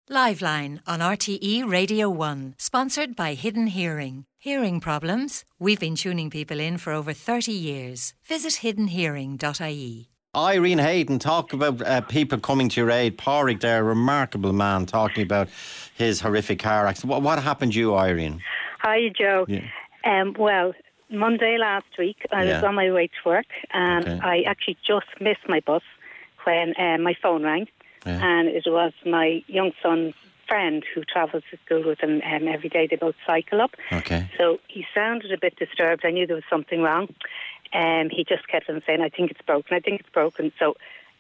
Liveline on RTE Radio 1, sponsored by Hidden Hearing. Hearing problems? We've been tuning people in for over 30 years. Visit hiddenhearing.ie. Irene Hayden, talk about people coming to your aid. Pádraig there, a remarkable man, talking about his horrific car accident. What happened to you, Irene? Hi, Joe. Yeah. Well, Monday last week, I was on my way to work, and I actually just missed my bus when my phone rang. Yeah. And it was my young son's friend who travels to school with him every day. They both cycle up. Okay. So he sounded a bit disturbed. I knew there was something wrong. He just kept on saying, I think it's broken. So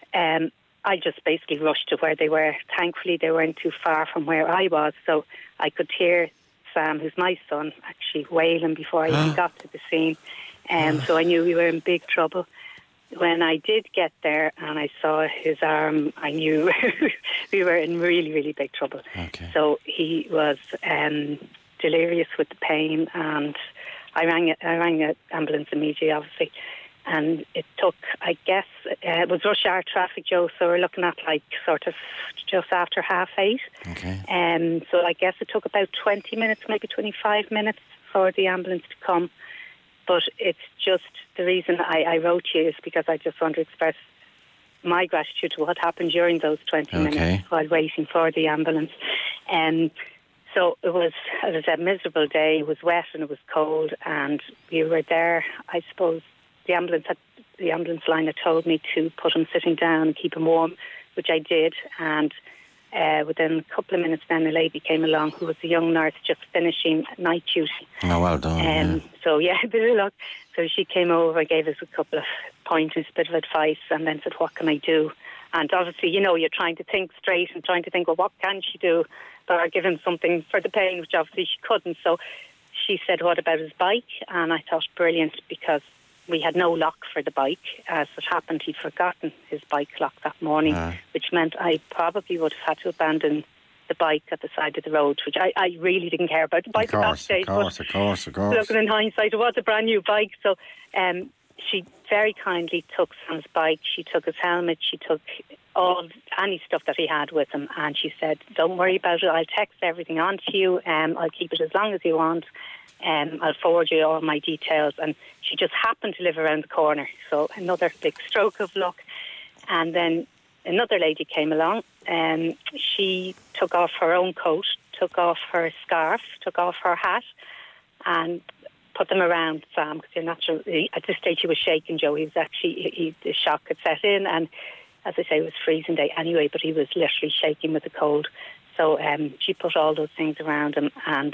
I just basically rushed to where they were. Thankfully, they weren't too far from where I was. So I could hear Sam, who's my son, actually wailing before I even got to the scene. So I knew we were in big trouble. When I did get there and I saw his arm, I knew we were in really, really big trouble. Okay. So he was delirious with the pain, and I rang an ambulance immediately, obviously. And it took, I guess, it was rush hour traffic, Joe, so we're looking at like sort of just after 8:30. Okay. So I guess it took about 20 minutes, maybe 25 minutes for the ambulance to come. But it's just the reason I wrote you is because I just want to express my gratitude to what happened during those 20 minutes while waiting for the ambulance. So it was, as I said, a miserable day. It was wet and it was cold, and we were there. I suppose the ambulance line had told me to put him sitting down and keep him warm, which I did. And within a couple of minutes then a lady came along who was a young nurse just finishing night duty. Oh, well done. So, a bit of luck. So she came over, gave us a couple of pointers, a bit of advice, and then said, what can I do? And obviously, you're trying to think straight and trying to think, well, what can she do? Or give him something for the pain, which obviously she couldn't. So she said, what about his bike? And I thought, brilliant, because we had no lock for the bike. As it happened, he'd forgotten his bike lock that morning, which meant I probably would have had to abandon the bike at the side of the road, which I really didn't care about the bike at that stage. Of course. Looking in hindsight, it was a brand new bike. So she very kindly took Sam's bike. She took his helmet. She took any stuff that he had with him, and she said, don't worry about it. I'll text everything on to you. I'll keep it as long as you want. I'll forward you all my details. And she just happened to live around the corner. So another big stroke of luck. And then another lady came along, and she took off her own coat, took off her scarf, took off her hat, and put them around Sam, because you're naturally, at this stage he was shaking, Joe. He was actually, the shock had set in, and as I say, it was freezing day anyway, but he was literally shaking with the cold. So she put all those things around him, and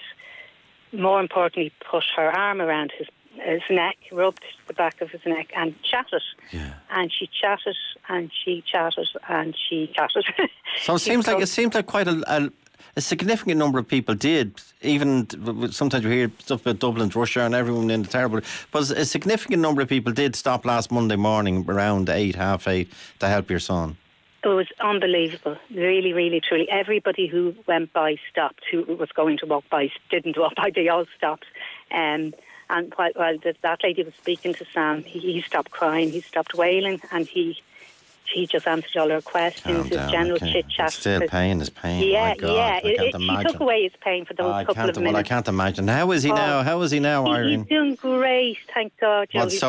more importantly, put her arm around his neck, rubbed the back of his neck, and chatted. Yeah. And she chatted, and she chatted, and she chatted. So it seems like quite a significant number of people did. Even sometimes you hear stuff about Dublin's rush hour and everyone in the terrible. But a significant number of people did stop last Monday morning around 8:30 to help your son. It was unbelievable, really, really, truly. Everybody who went by stopped, who was going to walk by, didn't walk by, they all stopped. And while that lady was speaking to Sam, he stopped crying, he stopped wailing, and he just answered all her questions, his general chit-chat. Still pain is pain. Yeah, my God, she took away his pain for those couple of minutes. Well, I can't imagine. How is he now? How is he now, Irene? He's doing great, thank God. Joe. So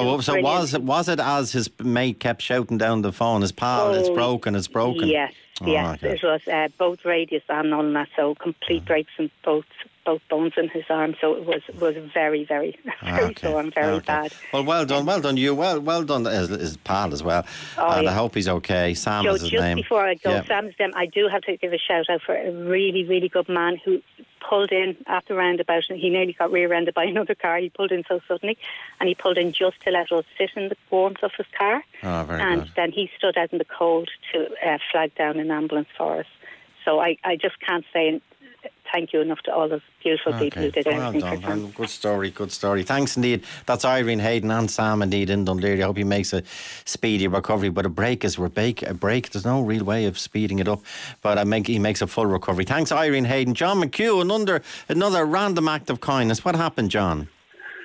was it as his mate kept shouting down the phone, his pal, it's broken? Yes, it was both radius and ulnar, so complete breaks in both bones in his arm. So it was very, very, very sore and very bad. Well done you. Well done his pal as well. And I hope he's okay. Sam Joe, is his name. Just before I go, Sam's name, I do have to give a shout out for a really, really good man who pulled in at the roundabout, and he nearly got rear-ended by another car. He pulled in so suddenly, and he pulled in just to let us sit in the warmth of his car. Oh, very and good. then he stood out in the cold to flag down an ambulance for us. So I just can't say thank you enough to all those beautiful people who did everything for Sam. Good story. Thanks indeed. That's Irene Hayden and Sam indeed in Dún Laoghaire. I hope he makes a speedy recovery. But a break, there's no real way of speeding it up. But he makes a full recovery. Thanks, Irene Hayden. John McHugh, another random act of kindness. What happened, John?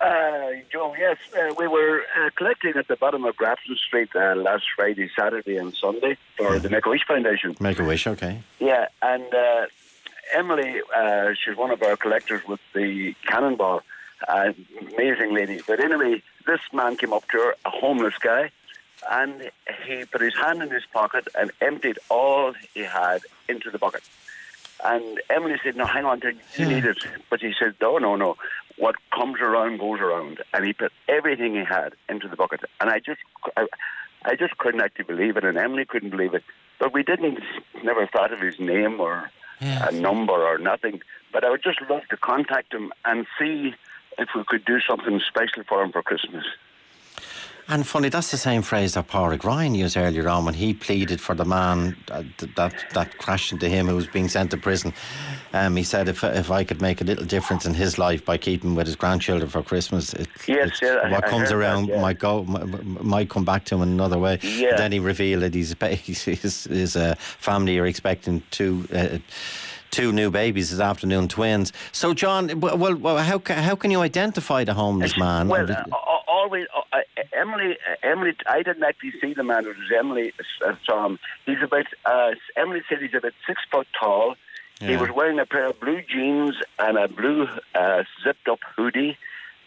Joe, yes, we were collecting at the bottom of Grafton Street last Friday, Saturday and Sunday for the Make-A-Wish Foundation. Make-A-Wish, okay. Yeah, and Emily, she's one of our collectors with the Cannonball. Amazing lady. But anyway, this man came up to her, a homeless guy, and he put his hand in his pocket and emptied all he had into the bucket. And Emily said, no, hang on, you need it. But he said, no. What comes around goes around. And he put everything he had into the bucket. And I just couldn't actually believe it, and Emily couldn't believe it. But we never thought of his name or a number or nothing. But I would just love to contact him and see if we could do something special for him for Christmas. And funny, that's the same phrase that Pádraig Ryan used earlier on when he pleaded for the man that crashed into him who was being sent to prison. He said, if I could make a little difference in his life by keeping him with his grandchildren for Christmas, what comes around might come back to him in another way. Yeah. Then he revealed that his family are expecting two new babies this afternoon, twins. So, John, well, how can you identify the homeless man? Well, always, Emily, I didn't actually see the man. It was Emily saw him. He's about, Emily said he's about 6 foot tall. Yeah. He was wearing a pair of blue jeans and a blue zipped up hoodie.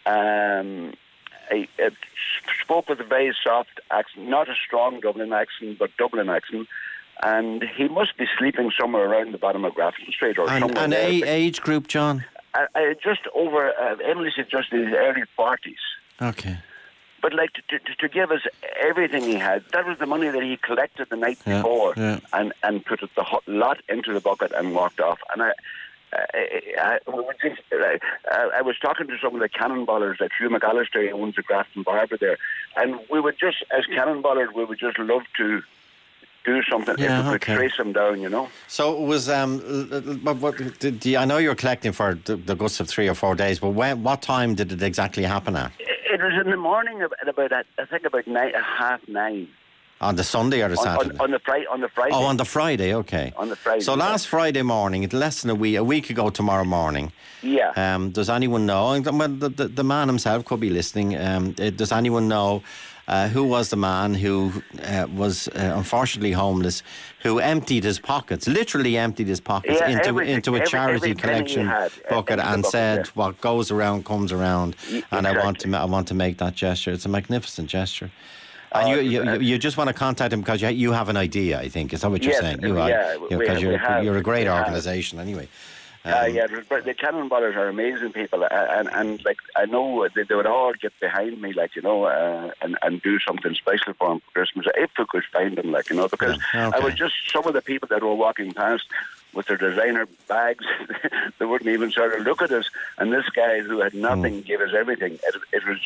He spoke with a very soft accent, not a strong Dublin accent, but Dublin accent. And he must be sleeping somewhere around the bottom of Grafton Street or somewhere. And age group, John? Just over, Emily said just in his early 40s. Okay. But like to give us everything he had, that was the money that he collected the night before and put the lot into the bucket and walked off. And I was talking to some of the cannonballers, like Hugh McAllister, who owns the Grafton Barber there, and we would just, as cannonballers, we would just love to do something if we could trace them down, you know. So it was. I know you're collecting for the guts of 3 or 4 days, but what time did it exactly happen at? It was in the morning at about 9:30. On the Sunday or the Saturday? On the Friday. Oh, on the Friday, okay. On the Friday. So last Friday morning, less than a week ago tomorrow morning. Yeah. Does anyone know? Well, the man himself could be listening. Does anyone know who was the man who was unfortunately homeless, who emptied his pockets, literally emptied his pockets into a charity collection bucket and said, "What goes around comes around," and exactly. I want to make that gesture. It's a magnificent gesture. And you just want to contact him because you have an idea, I think. Is that what you're saying? Because you're a great organisation anyway. But the Cannonballers are amazing people, and like I know they would all get behind me, like, you know, and do something special for them for Christmas if we could find them, like, you know, because I was just some of the people that were walking past with their designer bags, they wouldn't even sort of look at us, and this guy who had nothing gave us everything. It was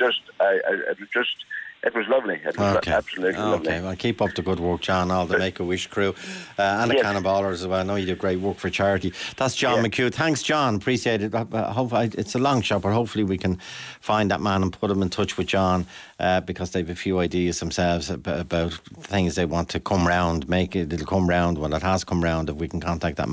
lovely. It was absolutely lovely. Okay, well, keep up the good work, John, all the Make-A-Wish crew and the Cannonballers as well. I know you do great work for charity. That's John McHugh. Thanks, John. Appreciate it. It's a long shot, but hopefully we can find that man and put him in touch with John because they have a few ideas themselves about things they want to come round, make it. It'll come round. Well, it has come round if we can contact that man.